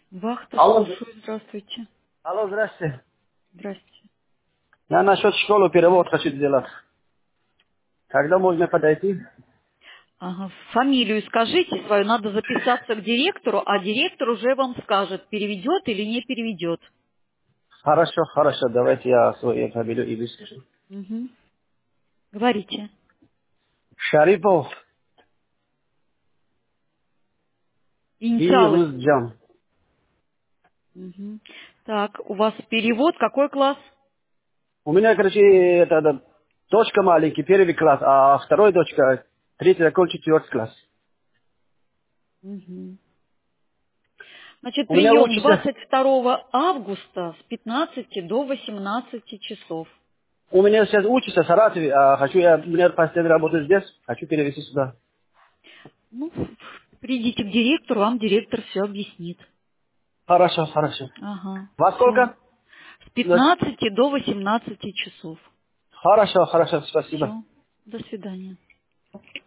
Вахта, Алло, слушаю. Здравствуйте. алло, здрасте. Здрасте. Я насчет школы перевод хочу сделать. Когда можно подойти? Ага. Фамилию скажите свою, надо записаться к директору, а директор уже вам скажет, переведет или не переведет. Хорошо, хорошо, давайте я свою фамилию и выскажу. Угу. Говорите. Шарипов Инициалы. Фирузджан. Угу. Так, у вас перевод, какой класс? У меня, короче, это дочка маленький, первый класс, а второй дочка, третий закончит четвертый класс. Угу. Значит, У меня прием учится, 22 августа с 15 до 18 часов. у меня сейчас учится в Саратове, а хочу я, у меня последний работаю здесь, хочу перевести сюда. Ну, придите к директору, вам директор все объяснит. Хорошо, хорошо. Ага, Во все. сколько? С 15 до 18 часов. Хорошо, хорошо, спасибо. Все. До свидания.